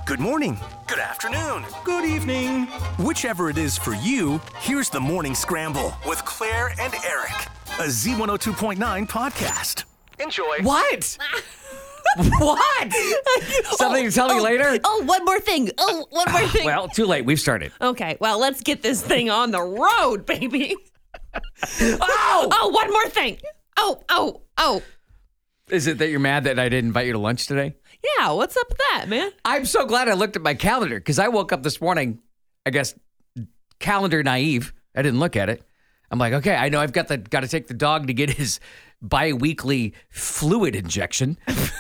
Good morning. Good afternoon. Good evening. Whichever it is for you, here's the Morning Scramble with Claire and Eric, a Z102.9 podcast. Enjoy. What? What? Something to tell me later? Oh, one more thing. One more thing. Well, too late. We've started. Okay, well, let's get this thing on the road, baby. Oh! One more thing. Oh. Is it that you're mad that I didn't invite you to lunch today? Yeah, what's up with that, man? I'm so glad I looked at my calendar because I woke up this morning, I guess, calendar naive. I didn't look at it. I'm like, okay, I know I've got to take the dog to get his bi-weekly fluid injection.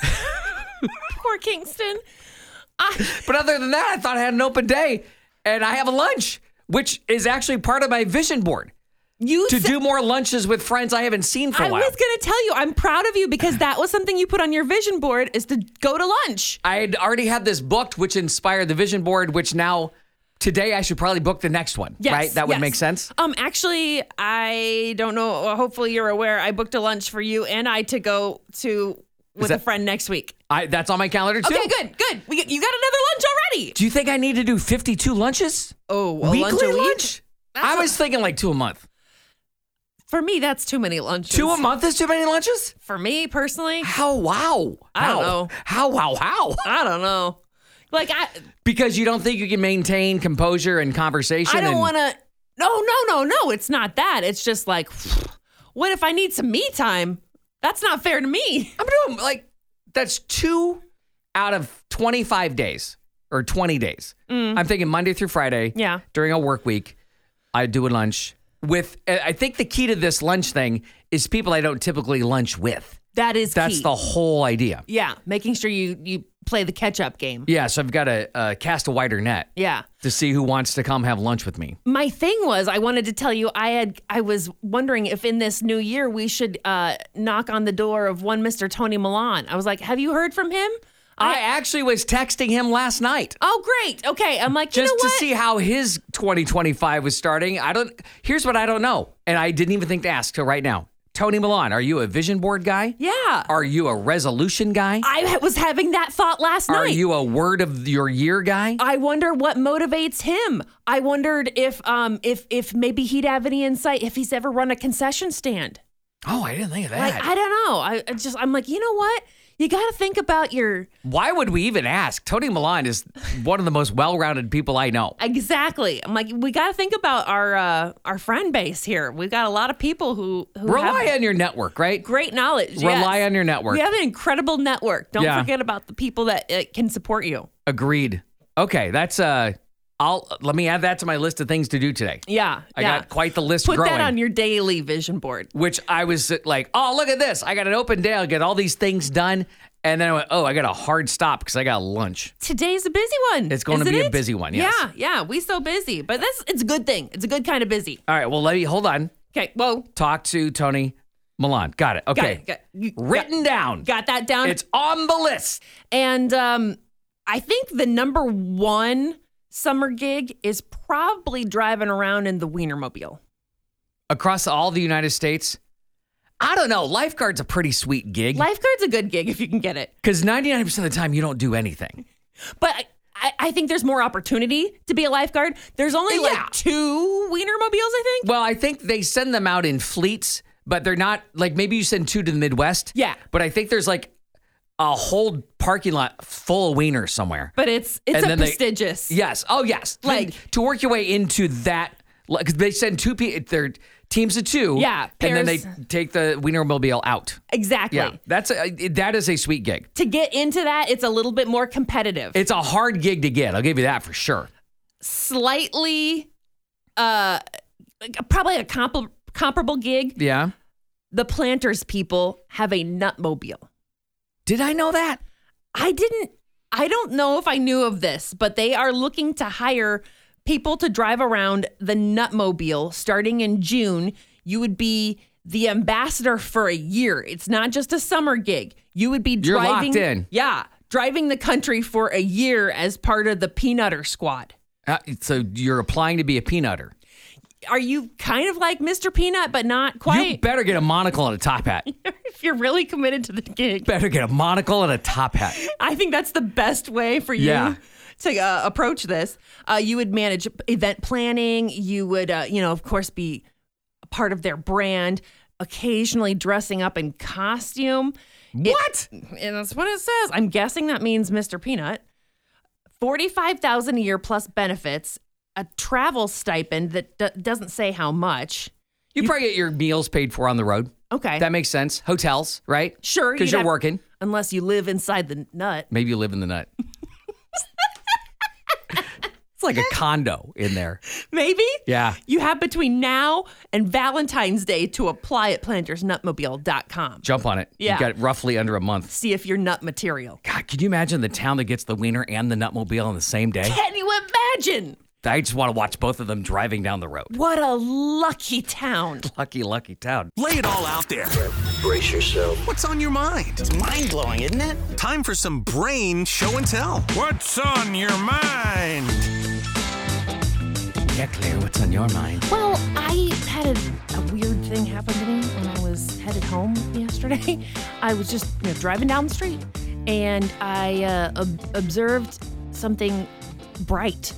Poor Kingston. But other than that, I thought I had an open day and I have a lunch, which is actually part of my vision board. Do more lunches with friends I haven't seen for a while. I was going to tell you, I'm proud of you because that was something you put on your vision board is to go to lunch. I had already had this booked, which inspired the vision board, which now today I should probably book the next one, yes, right? That would make sense? Actually, I don't know. Hopefully you're aware. I booked a lunch for you and I to go to with a friend next week. That's on my calendar too. Okay, good. You got another lunch already. Do you think I need to do 52 lunches? Oh, a weekly lunch a week? lunch? I was thinking like 2 a month. For me, that's too many lunches. 2 a month is too many lunches? For me, personally. How? Wow. I don't know. How? I don't know. Because you don't think you can maintain composure and conversation? I don't want to. No. It's not that. It's just like, what if I need some me time? That's not fair to me. I'm doing that's 2 out of 25 days or 20 days. I'm thinking Monday through Friday. Yeah. During a work week, I do a lunch with. I think the key to this lunch thing is people I don't typically lunch with. That's key. The whole idea. Yeah, making sure you play the catch-up game. Yeah, so I've got to cast a wider net. Yeah. To see who wants to come have lunch with me. My thing was, I wanted to tell you, I was wondering if in this new year we should knock on the door of one Mr. Tony Milan. I was like, have you heard from him? I actually was texting him last night. Oh, great. Okay, I'm like, just to see how his 2025 was starting. Here's what I don't know, and I didn't even think to ask till right now. Tony Milan, are you a vision board guy? Yeah. Are you a resolution guy? I was having that thought last night. Are you a word of your year guy? I wonder what motivates him. I wondered if maybe he'd have any insight if he's ever run a concession stand. Oh, I didn't think of that. I don't know. I'm like, you know what? You got to think about your... Why would we even ask? Tony Milan is one of the most well-rounded people I know. Exactly. I'm like, we got to think about our friend base here. We've got a lot of people who rely on your network, right? Great knowledge. Rely on your network. We have an incredible network. Don't forget about the people that can support you. Agreed. Okay, that's let me add that to my list of things to do today. Yeah. I got quite the list growing. Put that on your daily vision board. Which I was like, oh, look at this. I got an open day. I'll get all these things done. And then I went, oh, I got a hard stop because I got lunch. Today's a busy one. It's going to be a busy one, yes. Yeah. We so busy. But it's a good thing. It's a good kind of busy. All right, well, hold on. Okay, whoa. Talk to Tony Milan. Got it. Okay. Got it. Written down. Got that down. It's on the list. And I think the number one summer gig is probably driving around in the Wienermobile. Across all the United States? I don't know. Lifeguard's a pretty sweet gig. Lifeguard's a good gig if you can get it. Because 99% of the time, you don't do anything. But I think there's more opportunity to be a lifeguard. There's only 2 Wienermobiles, I think. Well, I think they send them out in fleets, but they're not, maybe you send 2 to the Midwest. Yeah. But I think there's a whole parking lot full of wieners somewhere. But it's prestigious. Yes. Oh, yes. To work your way into that, because they send 2 people, they're teams of 2. Yeah. And then they take the Wienermobile out. Exactly. Yeah. That is a sweet gig. To get into that, it's a little bit more competitive. It's a hard gig to get. I'll give you that for sure. Slightly, probably a comparable gig. Yeah. The Planters people have a Nutmobile. Did I know that? I didn't. I don't know if I knew of this, but they are looking to hire people to drive around the Nutmobile starting in June. You would be the ambassador for a year. It's not just a summer gig. You would be driving. You're locked in. Yeah. Driving the country for a year as part of the Peanutter Squad. So you're applying to be a peanutter. Are you kind of like Mr. Peanut, but not quite? You better get a monocle and a top hat. If you're really committed to the gig. Better get a monocle and a top hat. I think that's the best way for you to approach this. You would manage event planning. You would, of course, be a part of their brand, occasionally dressing up in costume. What? And that's what it says. I'm guessing that means Mr. Peanut. $45,000 a year plus benefits, a travel stipend that doesn't say how much. You probably get your meals paid for on the road. Okay. That makes sense. Hotels, right? Sure. Because you're working. Unless you live inside the nut. Maybe you live in the nut. It's like a condo in there. Maybe? Yeah. You have between now and Valentine's Day to apply at plantersnutmobile.com. Jump on it. Yeah. You've got roughly under a month. See if you're nut material. God, could you imagine the town that gets the wiener and the nutmobile on the same day? Can you imagine? I just want to watch both of them driving down the road. What a lucky town. Lucky, lucky town. Lay it all out there. Brace yourself. What's on your mind? It's mind-blowing, isn't it? Time for some brain show and tell. What's on your mind? Yeah, Claire, what's on your mind? Well, I had a weird thing happen to me when I was headed home yesterday. I was just driving down the street, and I observed something bright.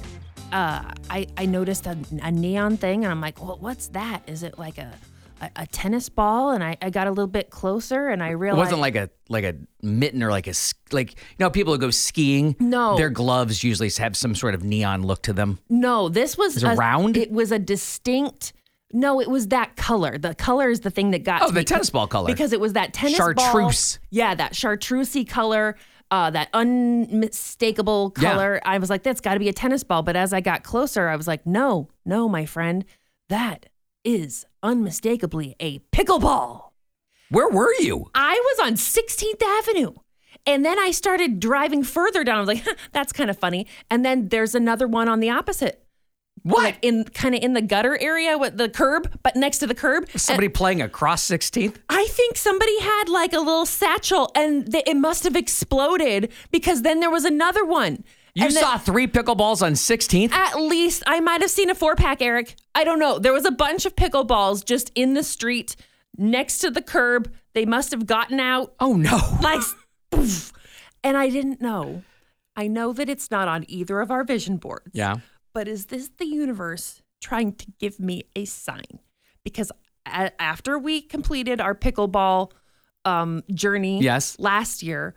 I noticed a neon thing, and I'm like, well, what's that? Is it like a tennis ball? And I got a little bit closer, and I realized It wasn't like a mitten or people who go skiing. No. Their gloves usually have some sort of neon look to them. No, this was Is it round? It was a distinct. No, it was that color. The color is the thing that got to the me. tennis ball color. Because it was that tennis Chartreuse. ball. Yeah, that chartreusey color. That unmistakable color. Yeah. I was like, that's got to be a tennis ball. But as I got closer, I was like, no, my friend, that is unmistakably a pickleball. Where were you? I was on 16th Avenue. And then I started driving further down. I was like, that's kind of funny. And then there's another one on the opposite. What? Like in the gutter area with the curb, but next to the curb. Somebody playing across 16th? I think somebody had like a little satchel and it must have exploded because then there was another one. You And then- saw 3 pickleballs on 16th? At least I might have seen a 4-pack, Eric. I don't know. There was a bunch of pickleballs just in the street next to the curb. They must have gotten out. Oh, no. Like, poof. And I didn't know. I know that it's not on either of our vision boards. Yeah. But is this the universe trying to give me a sign? Because after we completed our pickleball journey last year,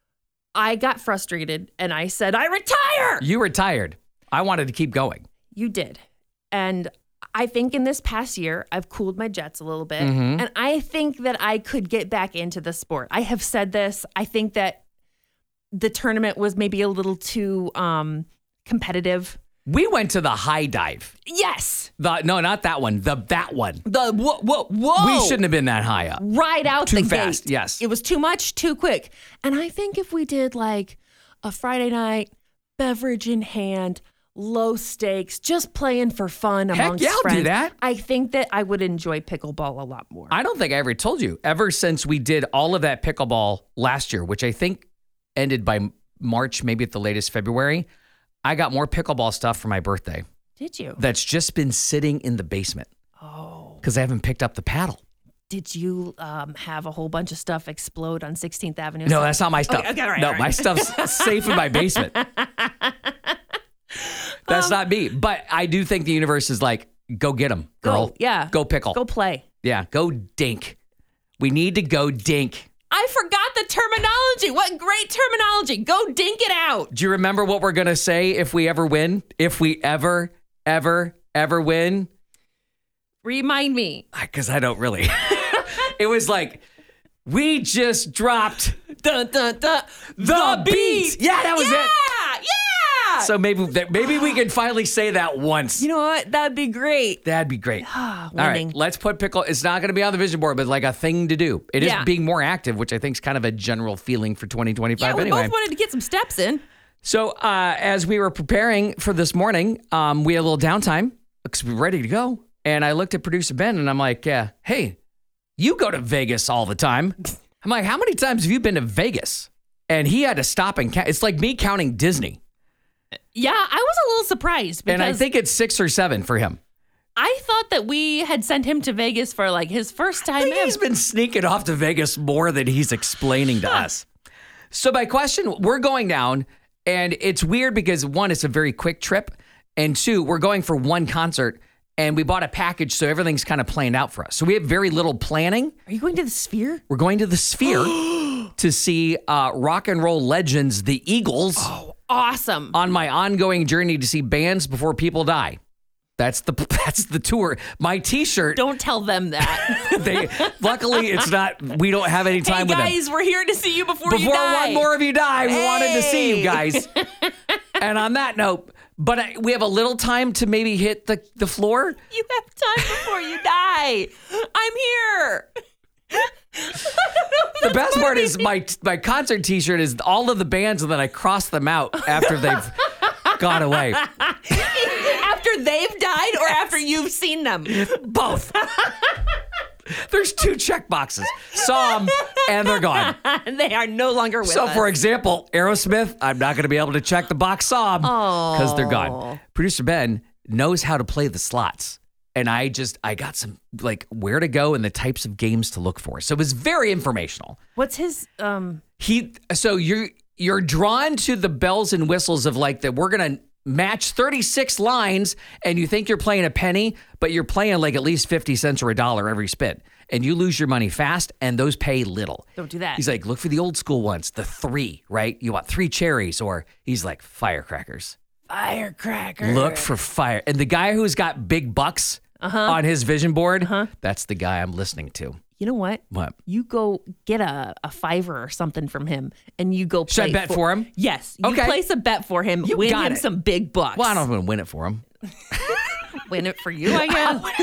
I got frustrated and I said, I retire. You retired. I wanted to keep going. You did. And I think in this past year, I've cooled my jets a little bit. Mm-hmm. And I think that I could get back into the sport. I have said this. I think that the tournament was maybe a little too competitive. We went to the high dive. Yes. No, not that one. That one. The whoa. We shouldn't have been that high up. Right out Too the fast, gate. yes. It was too much, too quick. And I think if we did like a Friday night, beverage in hand, low stakes, just playing for fun amongst yeah, I'll friends, do that. I think that I would enjoy pickleball a lot more. I don't think I ever told you. Ever since we did all of that pickleball last year, which I think ended by March, maybe at the latest February, I got more pickleball stuff for my birthday. Did you? That's just been sitting in the basement. Oh. Because I haven't picked up the paddle. Did you have a whole bunch of stuff explode on 16th Avenue? No, that's not my stuff. Okay, all right, no, all right. my stuff's safe in my basement. That's not me. But I do think the universe is like, go get them, girl. Go, yeah. Go pickle. Go play. Yeah, go dink. We need to go dink. I forgot the terminology. What great terminology. Go dink it out. Do you remember what we're going to say if we ever win? If we ever win? Remind me. Because I don't really. It was like, we just dropped Dun, dun, dun. the beat. Yeah, that was it. Yeah. So maybe we can finally say that once. You know what? That'd be great. That'd be great. All Winning. right, let's put pickle. It's not going to be on the vision board, but like a thing to do. It is Yeah. being more active, which I think is kind of a general feeling for 2025 Yeah, we anyway. both wanted to get some steps in. So as we were preparing for this morning, we had a little downtime because we were ready to go. And I looked at producer Ben and I'm like, hey, you go to Vegas all the time. I'm like, how many times have you been to Vegas? And he had to stop and count. It's like me counting Disney. Yeah, I was a little surprised because And I think it's 6 or 7 for him. I thought that we had sent him to Vegas for like his first I time think ever. he's been sneaking off to Vegas more than he's explaining to us. So my question, we're going down, and it's weird because one, it's a very quick trip, and two, we're going for one concert, and we bought a package, so everything's kind of planned out for us. So we have very little planning. Are you going to the Sphere? We're going to the Sphere to see rock and roll legends, the Eagles, Awesome. on my ongoing journey to see bands before people die. That's the tour. My T-shirt. Don't tell them that. Luckily, it's not. We don't have any time Hey with them. guys, we're here to see you before you Before die. one more of you die, we wanted to see you Hey. guys. And on that note, but we have a little time to maybe hit the floor. You have time before you die. I'm here. The best part is my concert T-shirt is all of the bands, and then I cross them out after they've gone away. After they've died or after you've seen them? Both. There's 2 check boxes. Saw them, and they're gone. They are no longer with So, us. for example, Aerosmith, I'm not going to be able to check the box saw them because they're gone. Producer Ben knows how to play the slots. And I got some, like, where to go and the types of games to look for. So it was very informational. What's his, So you're drawn to the bells and whistles of, like, that we're going to match 36 lines, and you think you're playing a penny, but you're playing like at least 50 cents or $1 every spin. And you lose your money fast, and those pay little. Don't do that. He's like, look for the old school ones, the 3, right? You want 3 cherries, or he's like, firecrackers. firecracker. Look for fire. And the guy who's got big bucks on his vision board, that's the guy I'm listening to. You know what? What? You go get a $5 or something from him, and you go play. Should I bet for him? Yes. You Okay. place a bet for him. You win got him it. some big bucks. Well, I don't know if I'm going to win it for him. Win it for you, I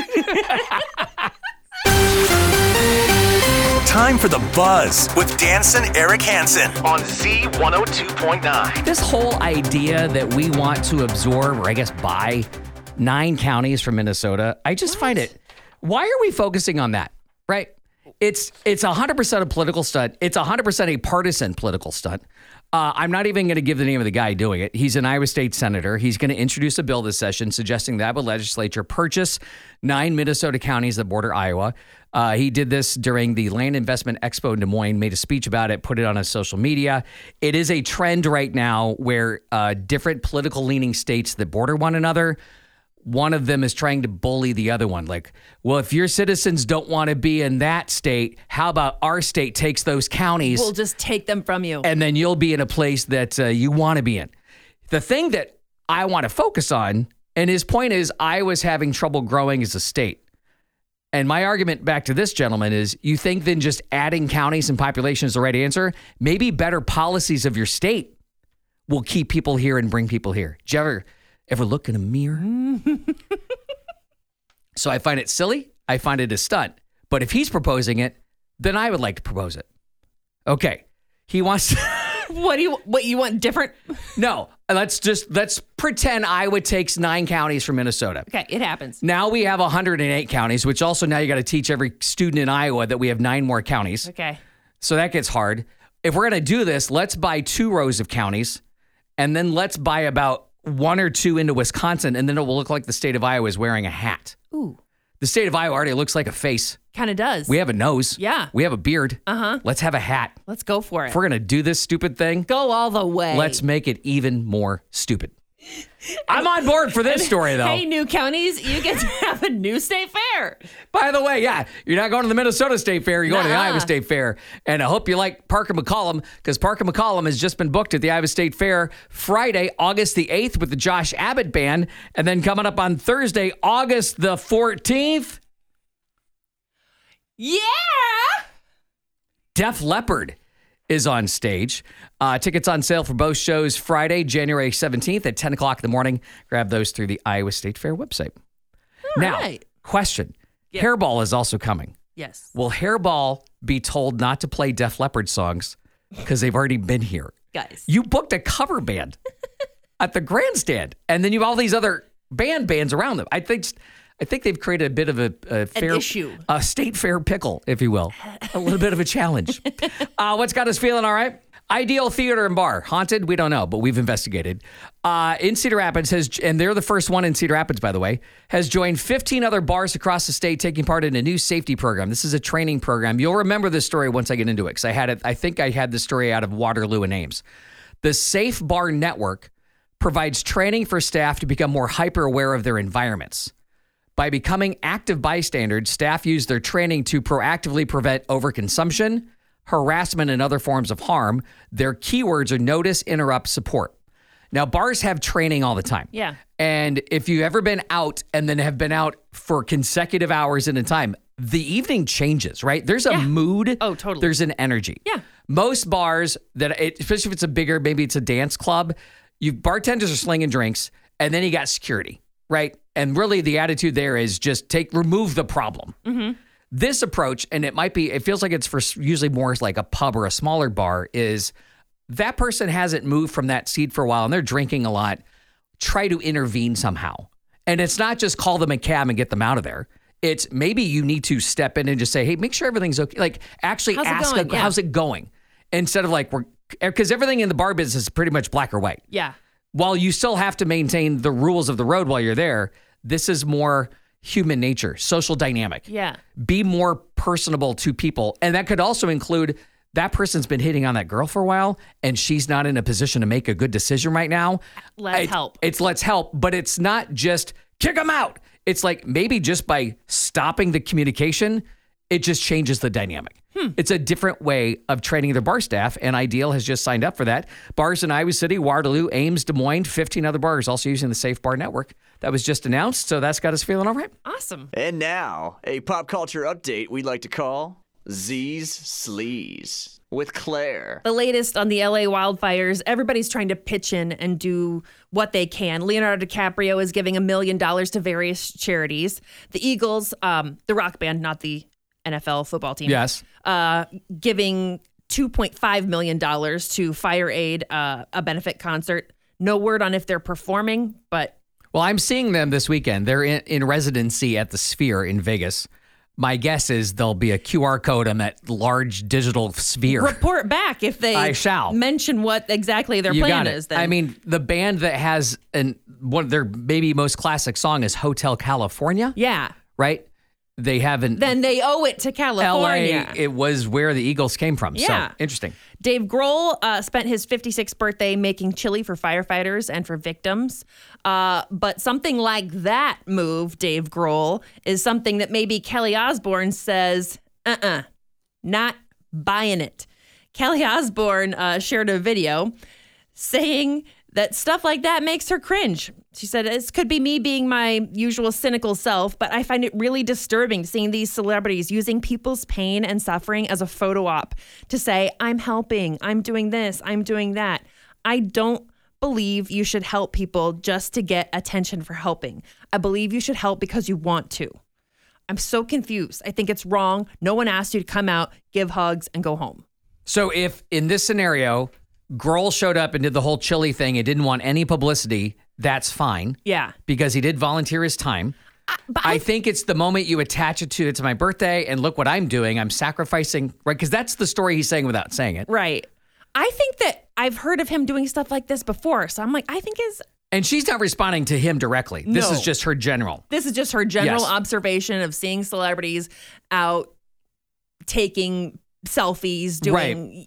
guess. Time for The Buzz with Danson Eric Hansen on Z102.9. This whole idea that we want to absorb, or I guess buy, 9 counties from Minnesota, I just find it, why are we focusing on that, right? It's 100% a political stunt. It's 100% a partisan political stunt. I'm not even going to give the name of the guy doing it. He's an Iowa State senator. He's going to introduce a bill this session suggesting the Iowa legislature purchase 9 Minnesota counties that border Iowa. He did this during the Land Investment Expo in Des Moines, made a speech about it, put it on his social media. It is a trend right now where different political leaning states that border one another, one of them is trying to bully the other one. Like, well, if your citizens don't want to be in that state, how about our state takes those counties We'll just take them from you. and then you'll be in a place that you want to be in. The thing that I want to focus on, and his point is Iowa's having trouble growing as a state. And my argument back to this gentleman is, you think then just adding counties and population is the right answer? Maybe better policies of your state will keep people here and bring people here. Did you ever look in a mirror? So I find it silly. I find it a stunt. But if he's proposing it, then I would like to propose it. Okay. He wants to... What you want different? No, let's pretend Iowa takes 9 counties from Minnesota. Okay, it happens. Now we have 108 counties, which also now you got to teach every student in Iowa that we have 9 more counties. Okay. So that gets hard. If we're going to do this, let's buy 2 rows of counties, and then let's buy about 1 or 2 into Wisconsin, and then it will look like the state of Iowa is wearing a hat. Ooh, The state of Iowa already looks like a face. kind of does. We have a nose. Yeah. We have a beard. Uh-huh. Let's have a hat. Let's go for it. If we're going to do this stupid thing, Go all the way. let's make it even more stupid. I'm on board for this story, though. Hey, new counties, you get to have a new state fair. By the way, yeah, you're not going to the Minnesota State Fair. You're going to the Nuh-uh. Iowa State Fair. And I hope you like Parker McCollum, because Parker McCollum has just been booked at the Iowa State Fair Friday, August the 8th with the Josh Abbott Band. And then coming up on Thursday, August the 14th, Yeah. Def Leppard is on stage. Tickets on sale for both shows Friday, January 17th at 10 o'clock in the morning. Grab those through the Iowa State Fair website. Now, right. question. Hairball is also coming. Yes. Will Hairball be told not to play Def Leppard songs because they've already been here? Guys. You booked a cover band at the grandstand, and then you have all these other bands around them. I think they've created a bit of a fair issue. a state fair pickle, if you will, a little bit of a challenge. What's got us feeling all right? Ideal Theater and Bar. Haunted? We don't know, but we've investigated. In Cedar Rapids, and they're the first one in Cedar Rapids, by the way, has joined 15 other bars across the state taking part in a new safety program. This is a training program. You'll remember this story once I get into it, because I think I had this story out of Waterloo and Ames. The Safe Bar Network provides training for staff to become more hyper-aware of their environments. By becoming active bystanders, staff use their training to proactively prevent overconsumption, harassment, and other forms of harm. Their keywords are notice, interrupt, support. Now, bars have training all the time. Yeah. And if you've ever been out and then have been out for consecutive hours at a time, the evening changes, right? There's a mood. Oh, totally. There's an energy. Yeah. Most bars, especially if it's a bigger, maybe it's a dance club, bartenders are slinging drinks, and then you got security, right? And really the attitude there is just remove the problem. Mm-hmm. This approach, and it feels like it's for usually more like a pub or a smaller bar, is that person hasn't moved from that seat for a while and they're drinking a lot. Try to intervene somehow. And it's not just call them a cab and get them out of there. It's maybe you need to step in and just say, hey, make sure everything's okay. Like actually ask, how's it going? Instead of because everything in the bar business is pretty much black or white. Yeah. While you still have to maintain the rules of the road while you're there, this is more human nature, social dynamic. Yeah. Be more personable to people. And that could also include that person's been hitting on that girl for a while and she's not in a position to make a good decision right now. Let's help. Let's help, but it's not just kick them out. It's like maybe just by stopping the communication, it just changes the dynamic. It's a different way of training their bar staff, and Ideal has just signed up for that. Bars in Iowa City, Waterloo, Ames, Des Moines, 15 other bars also using the Safe Bar Network. That was just announced, so that's got us feeling all right. Awesome. And now, a pop culture update we'd like to call Z's Sleaze with Claire. The latest on the LA wildfires, everybody's trying to pitch in and do what they can. Leonardo DiCaprio is giving $1 million to various charities. The Eagles, the rock band, not the NFL football team. Yes. Giving $2.5 million to Fire Aid, a benefit concert. No word on if they're performing, but... Well, I'm seeing them this weekend. They're in residency at the Sphere in Vegas. My guess is there'll be a QR code on that large digital sphere. Report back if they mention what exactly their plan is. Then. I mean, the band that has one of their maybe most classic song is Hotel California. Yeah. Right? They haven't. Then they owe it to California. LA, it was where the Eagles came from. Yeah. So, interesting. Dave Grohl spent his 56th birthday making chili for firefighters and for victims. But something like that move, Dave Grohl, is something that maybe Kelly Osbourne says, not buying it. Kelly Osbourne shared a video saying that stuff like that makes her cringe. She said, this could be me being my usual cynical self, but I find it really disturbing seeing these celebrities using people's pain and suffering as a photo op to say, I'm helping, I'm doing this, I'm doing that. I don't believe you should help people just to get attention for helping. I believe you should help because you want to. I'm so confused. I think it's wrong. No one asked you to come out, give hugs, and go home. So if in this scenario, Grohl showed up and did the whole chili thing and didn't want any publicity, that's fine. Yeah. Because he did volunteer his time. I think it's the moment you attach it to, it's my birthday and look what I'm doing. I'm sacrificing, right? Because that's the story he's saying without saying it. Right. I think that I've heard of him doing stuff like this before. So I'm like, I think And she's not responding to him directly. This is just her general. This is just her general observation of seeing celebrities out taking selfies, doing,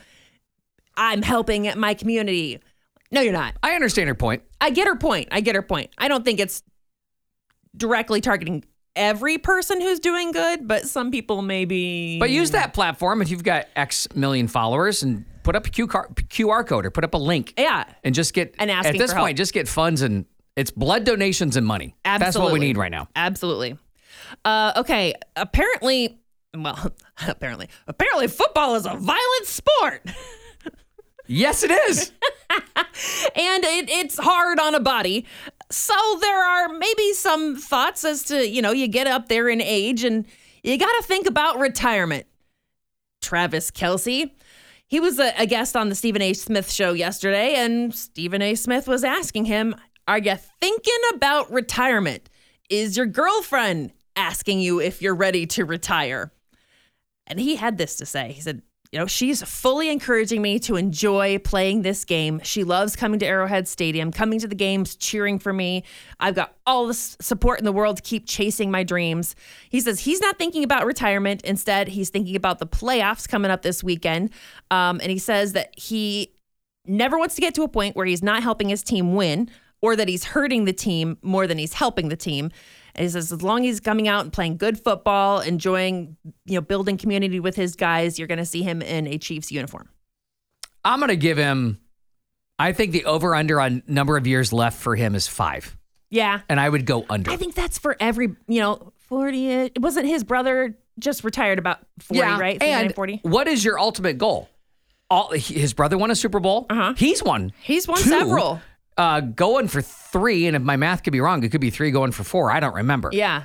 I'm helping my community. No, you're not. I understand her point. I get her point. I don't think it's directly targeting every person who's doing good, but some people maybe. But use that platform if you've got X million followers and put up a QR code or put up a link. Yeah. And just get, and asking at this for point, help. Just get funds and it's blood donations and money. Absolutely. That's what we need right now. Absolutely. Okay. Apparently football is a violent sport. Yes, it is. And it's hard on a body. So there are maybe some thoughts as to, you get up there in age and you got to think about retirement. Travis Kelce, he was a guest on the Stephen A. Smith show yesterday, and Stephen A. Smith was asking him, are you thinking about retirement? Is your girlfriend asking you if you're ready to retire? And he had this to say. He said, she's fully encouraging me to enjoy playing this game. She loves coming to Arrowhead Stadium, coming to the games, cheering for me. I've got all the support in the world to keep chasing my dreams. He says he's not thinking about retirement. Instead, he's thinking about the playoffs coming up this weekend. And he says that he never wants to get to a point where he's not helping his team win or that he's hurting the team more than he's helping the team. And he says, as long as he's coming out and playing good football, enjoying, building community with his guys, you're going to see him in a Chiefs uniform. I'm going to give him, I think the over-under on number of years left for him is 5. Yeah. And I would go under. I think that's for every, 40. It wasn't his brother just retired about 40, right? And 40. What is your ultimate goal? His brother won a Super Bowl. Uh-huh. He's won. He's won 2. several. Going for 3, and if my math could be wrong, it could be 3 going for 4. I don't remember. Yeah.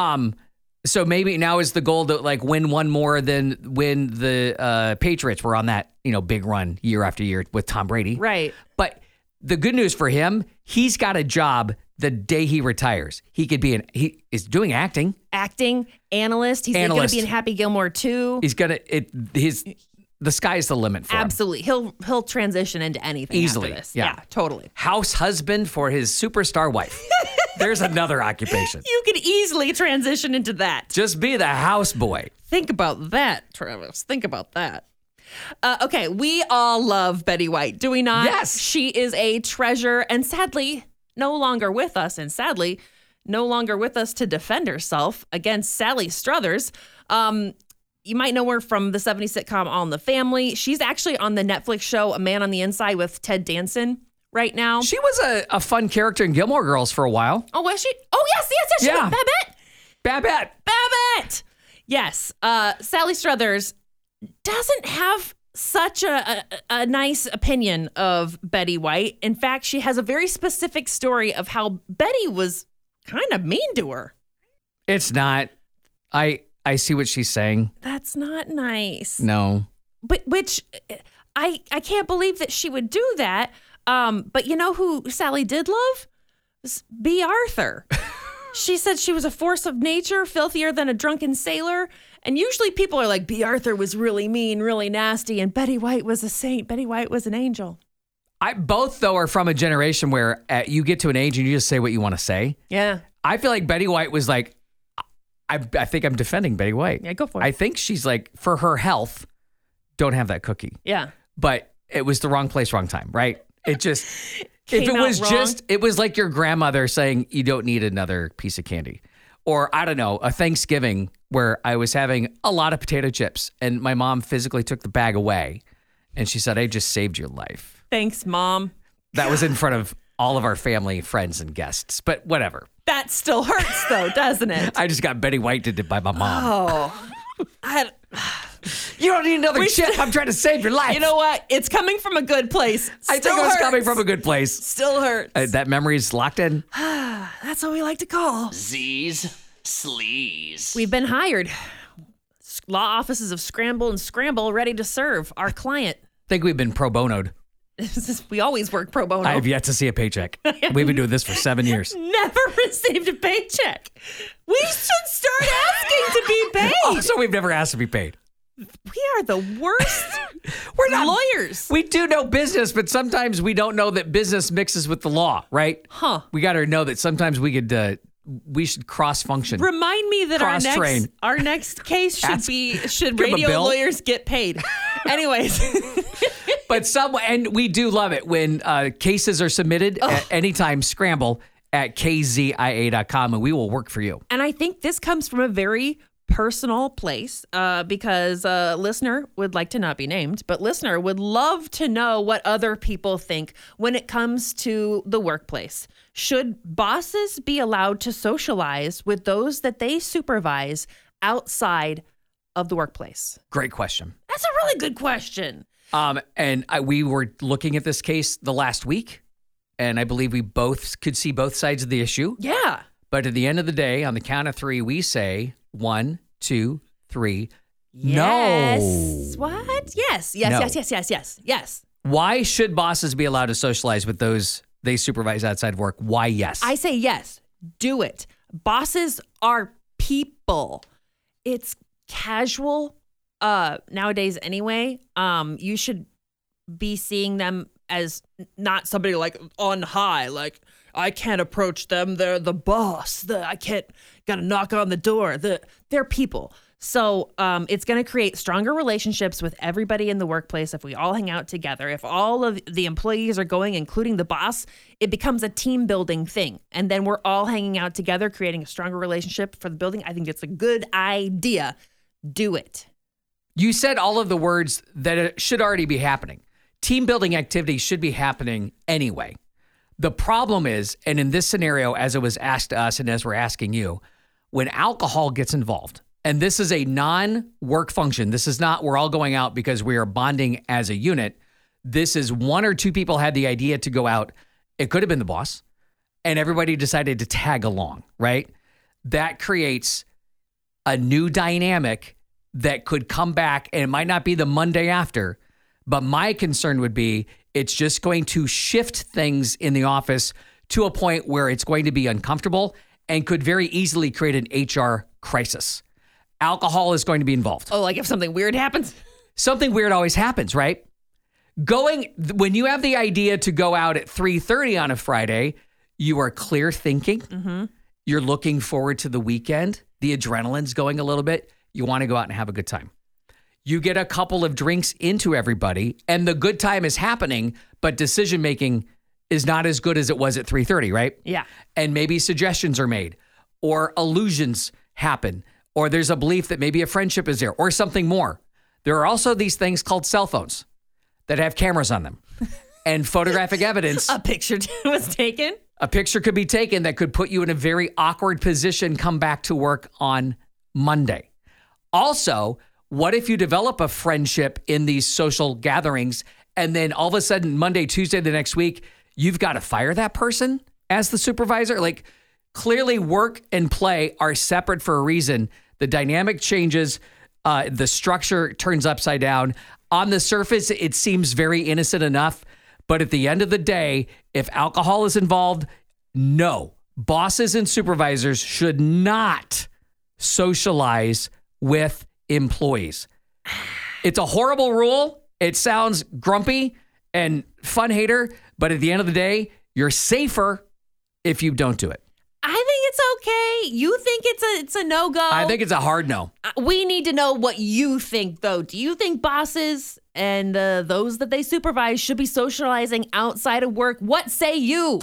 So maybe now is the goal to win one more than when the Patriots were on that big run year after year with Tom Brady. Right. But the good news for him, he's got a job the day he retires. He could be he is doing acting. Acting, analyst. He's going to be in Happy Gilmore too. He's the sky's the limit for him. Absolutely. He'll transition into anything easily. After this. Yeah, totally. House husband for his superstar wife. There's another occupation. You could easily transition into that. Just be the house boy. Think about that, Travis. Think about that. Okay, we all love Betty White, do we not? Yes. She is a treasure and sadly no longer with us, and sadly no longer with us to defend herself against Sally Struthers. You might know her from the 70s sitcom All in the Family. She's actually on the Netflix show A Man on the Inside with Ted Danson right now. She was a fun character in Gilmore Girls for a while. Oh, was she? Oh, yes. She Yeah. was Babette. Yes. Sally Struthers doesn't have such a nice opinion of Betty White. In fact, she has a very specific story of how Betty was kind of mean to her. It's not. I see what she's saying. That's not nice. No. But which I can't believe that she would do that. But you know who Sally did love? B. Arthur. She said she was a force of nature, filthier than a drunken sailor. And usually people are like, B. Arthur was really mean, really nasty, and Betty White was a saint. Betty White was an angel. Both, though, are from a generation where you get to an age and you just say what you want to say. Yeah. I feel like Betty White was like, I think I'm defending Betty White. Yeah, go for it. I think she's like, for her health, don't have that cookie. Yeah. But it was the wrong place, wrong time, right? It just, Came if it out was wrong. just, it was like your grandmother saying you don't need another piece of candy. Or I don't know, a Thanksgiving where I was having a lot of potato chips and my mom physically took the bag away and she said, I just saved your life. Thanks, Mom. That was in front of all of our family, friends, and guests. But whatever. That still hurts, though, doesn't it? I just got Betty White did it by my mom. Oh. You don't need another chip. I'm trying to save your life. You know what? It's coming from a good place. I think it was coming from a good place. Still hurts. That memory is locked in. That's what we like to call. Z's Sleaze. We've been hired. Law offices of Scramble and Scramble ready to serve our client. I think we've been pro bonoed. We always work pro bono. I have yet to see a paycheck. We've been doing this for 7 years. Never received a paycheck. We should start asking to be paid. Also, we've never asked to be paid. We are the worst We're not lawyers. We do know business, but sometimes we don't know that business mixes with the law, right? Huh. We got to know that sometimes we should cross function. Remind me that Cross-train. our next case should give 'em a radio bill. lawyers get paid. Anyways. But and we do love it when cases are submitted at anytime. Scramble at kzia.com and we will work for you. And I think this comes from a very personal place because a listener would like to not be named, but listener would love to know what other people think when it comes to the workplace. Should bosses be allowed to socialize with those that they supervise outside of the workplace? Great question. That's a really good question. We were looking at this case the last week, and I believe we both could see both sides of the issue. Yeah. But at the end of the day, on the count of 3, we say 1, 2, 3. Yes. No. What? Yes. No. Yes. Why should bosses be allowed to socialize with those they supervise outside of work? Why yes? I say yes. Do it. Bosses are people. It's casual nowadays anyway, you should be seeing them as not somebody like on high, like I can't approach them. They're the boss. I can't, gotta knock on the door. They're people. So it's going to create stronger relationships with everybody in the workplace if we all hang out together. If all of the employees are going, including the boss, it becomes a team building thing. And then we're all hanging out together, creating a stronger relationship for the building. I think it's a good idea. Do it. You said all of the words that it should already be happening. Team building activities should be happening anyway. The problem is, and in this scenario, as it was asked to us and as we're asking you, when alcohol gets involved, and this is a non-work function. This is not we're all going out because we are bonding as a unit. This is one or two people had the idea to go out. It could have been the boss, and everybody decided to tag along, right? That creates a new dynamic that could come back, and it might not be the Monday after, but my concern would be it's just going to shift things in the office to a point where it's going to be uncomfortable and could very easily create an HR crisis. Alcohol is going to be involved. Oh, like if something weird happens? Something weird always happens, right? When you have the idea to go out at 3:30 on a Friday, you are clear thinking. Mm-hmm. You're looking forward to the weekend. The adrenaline's going a little bit. You want to go out and have a good time. You get a couple of drinks into everybody, and the good time is happening, but decision-making is not as good as it was at 3:30, right? Yeah. And maybe suggestions are made, or illusions happen, or there's a belief that maybe a friendship is there, or something more. There are also these things called cell phones that have cameras on them and photographic evidence. A picture was taken? A picture could be taken that could put you in a very awkward position, come back to work on Monday. Also, what if you develop a friendship in these social gatherings and then all of a sudden Monday, Tuesday, the next week, you've got to fire that person as the supervisor? Like, clearly work and play are separate for a reason. The dynamic changes, the structure turns upside down. On the surface, it seems very innocent enough. But at the end of the day, if alcohol is involved, no. Bosses and supervisors should not socialize with employees. It's a horrible rule. It sounds grumpy and fun hater, but at the end of the day, you're safer if you don't do it. I think it's okay. You think it's a no-go? I think it's a hard no. We need to know what you think, though. Do you think bosses and those that they supervise should be socializing outside of work? What say you?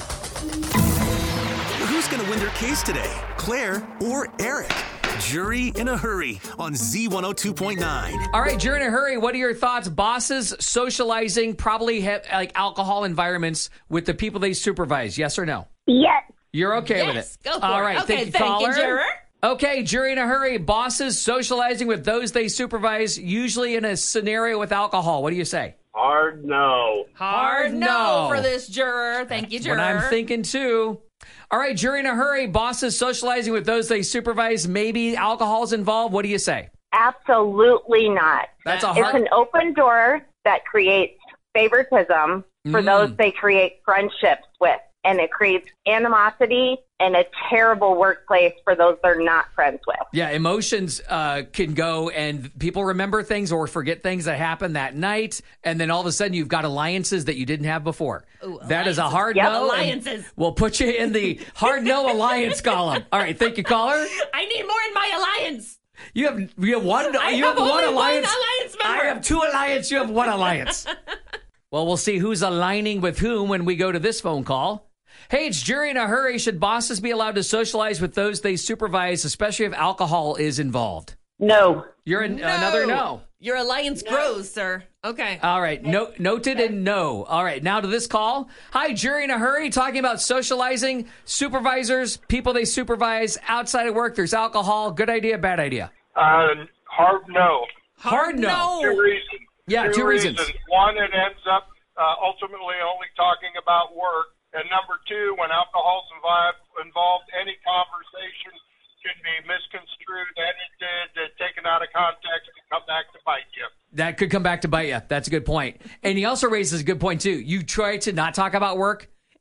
Who's going to win their case today? Claire or Eric? Jury in a Hurry on Z102.9. All right, Jury in a Hurry, what are your thoughts? Bosses socializing probably have like alcohol environments with the people they supervise, yes or no? Yes. You're okay with it? Go for All it. right, Okay, thank you, thank caller. you, juror. Okay, Jury in a Hurry, bosses socializing with those they supervise, usually in a scenario with alcohol. What do you say? Hard no. Hard no for this juror. Thank you, juror. What I'm thinking too. All right, Jury in a Hurry, bosses socializing with those they supervise, maybe alcohol's involved. What do you say? Absolutely not. That's a It's hard... an open door that creates favoritism for those they create friendships with. And it creates animosity and a terrible workplace for those they're not friends with. Yeah, emotions can go and people remember things or forget things that happened that night. And then all of a sudden you've got alliances that you didn't have before. Ooh, that is a hard Yep. no. Alliances. We'll put you in the hard no alliance column. All right, thank you, caller. I need more in my alliance. You have one. I you have only one alliance. one alliance member. I have two alliance. You have one alliance. Well, we'll see who's aligning with whom when we go to this phone call. Hey, it's Jury in a Hurry. Should bosses be allowed to socialize with those they supervise, especially if alcohol is involved? No. You're another no. Your alliance grows, sir. Okay. All right. Noted and no. All right. Now to this call. Hi, Jury in a Hurry. Talking about socializing, supervisors, people they supervise outside of work. There's alcohol. Good idea, bad idea? Hard no. Hard no. Two reasons. Yeah, two reasons. One, it ends up ultimately only talking about work. And number two, when alcohol's involved, any conversation can be misconstrued, edited, taken out of context, and come back to bite you. That could come back to bite you. That's a good point. And he also raises a good point, too. You try to not talk about work,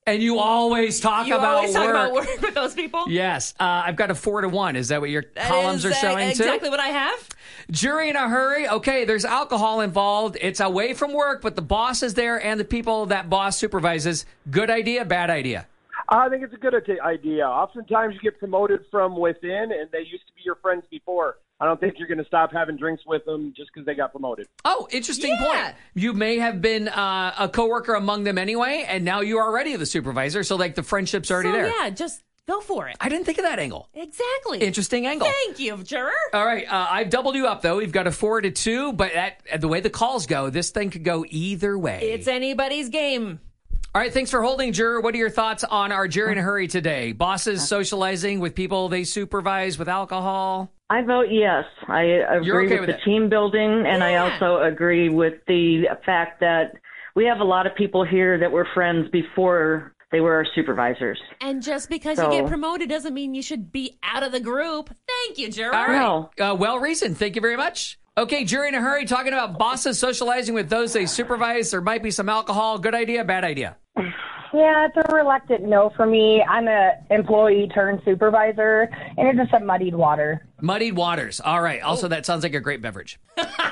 And you always talk You about always work. talk about work with those people? Yes. I've got a 4-1. Is that what your That columns is, are showing too? exactly what I have. Jury in a hurry. Okay, there's alcohol involved. It's away from work, but the boss is there and the people that boss supervises. Good idea, bad idea? I think it's a good idea. Oftentimes you get promoted from within, and they used to be your friends before. I don't think you're going to stop having drinks with them just because they got promoted. Oh, interesting point. You may have been a coworker among them anyway, and now you are already the supervisor, so like the friendship's already there. Yeah, just go for it. I didn't think of that angle. Exactly. Interesting angle. Thank you, juror. All right, I've doubled you up, though. We've got a 4-2, but the way the calls go, this thing could go either way. It's anybody's game. All right, thanks for holding, juror. What are your thoughts on our jury in a hurry today? Bosses socializing with people they supervise with alcohol? I vote yes. I agree okay with with the it? team building, and I also agree with the fact that we have a lot of people here that were friends before they were our supervisors. And just because you get promoted doesn't mean you should be out of the group. Thank you, juror. All right. Well reasoned. Thank you very much. Okay, jury in a hurry, talking about bosses socializing with those they supervise. There might be some alcohol. Good idea, bad idea? Yeah, it's a reluctant no for me. I'm an employee turned supervisor, and it's just a muddied water. Muddied waters. All right. Also, that sounds like a great beverage.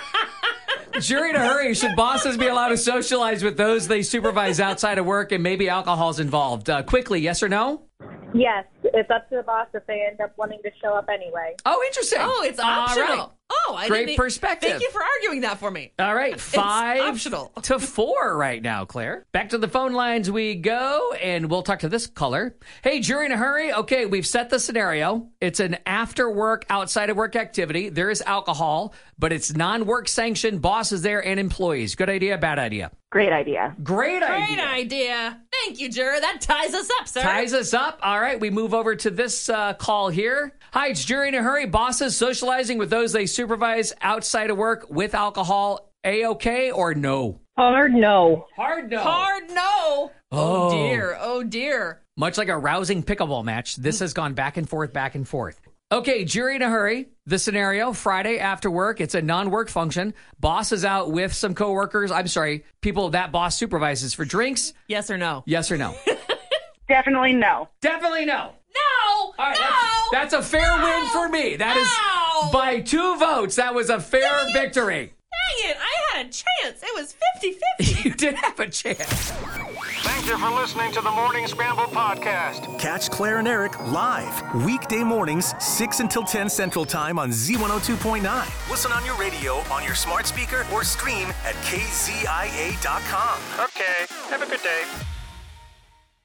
Jury in a hurry. Should bosses be allowed to socialize with those they supervise outside of work and maybe alcohol's involved? Quickly, yes or no? Yes, it's up to the boss if they end up wanting to show up anyway. Oh, interesting. Oh, it's All optional. right. Oh, I Great didn't perspective. Thank you for arguing that for me. All right, 5-4 optional. right now, Claire. Back to the phone lines we go, and we'll talk to this caller. Hey, jury in a hurry. Okay, we've set the scenario. It's an after-work, outside-of-work activity. There is alcohol, but it's non-work sanctioned. Boss is there and employees. Good idea, bad idea? Great idea. Great idea. Great idea. Thank you, juror. That ties us up, sir. Ties us up. All right, we move over to this call here. Hi, it's Jury in a Hurry. Bosses socializing with those they supervise outside of work with alcohol. A-okay or no? Hard no. Hard no. Hard no. Oh, dear. Oh, dear. Much like a rousing pickleball match, this has gone back and forth, back and forth. Okay, jury in a hurry. The scenario, Friday after work. It's a non-work function. Boss is out with some coworkers. I'm sorry, people that boss supervises for drinks. Yes or no? Yes or no? Definitely no. Definitely no. No. All right, no. that's a fair win for me. That is by 2 votes. That was a fair victory. Dang it. I had a chance. It was 50-50. You did have a chance. Thank you for listening to the Morning Scramble podcast. Catch Claire and Eric live weekday mornings 6 until 10 Central Time on Z102.9. Listen on your radio, on your smart speaker, or stream at kzia.com. Okay, have a good day.